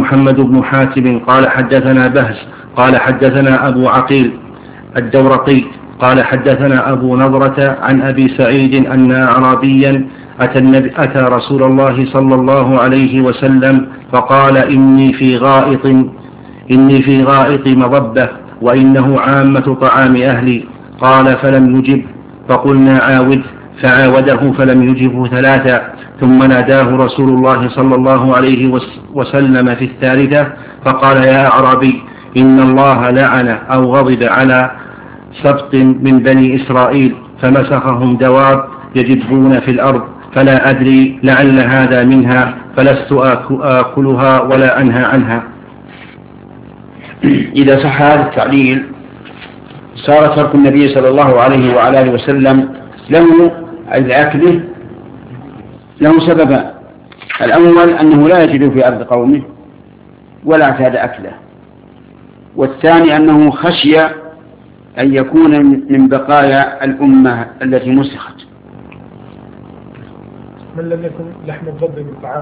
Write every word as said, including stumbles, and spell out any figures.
محمد بن حاتم قال حدثنا بهز قال حدثنا أبو عقيل الدورقي قال حدثنا أبو نضرة عن أبي سعيد أن أعرابيا أتى, النبي أتى رسول الله صلى الله عليه وسلم فقال إني في غائط إني في غائط مضبة وإنه عامة طعام أهلي. قال فلم يجب، فقلنا عاود، فعاوده فلم يجبه ثلاثا، ثم ناداه رسول الله صلى الله عليه وسلم في الثالثة فقال يا أعرابي إن الله لعن أو غضب على سبط من بني إسرائيل فمسخهم دواب يجبون في الأرض، فلا أدري لعل هذا منها، فلست آكلها ولا أنهى عنها. إذا صح هذا التعليل صار ترك النبي صلى الله عليه وعلى آله وسلم له أكله له سببان: الأول أنه لا يجد في أرض قومه ولا اعتاد أكله، والثاني أنه خشي أن يكون من بقايا الأمة التي مسخت. من لم يكن لحم الضب من طعام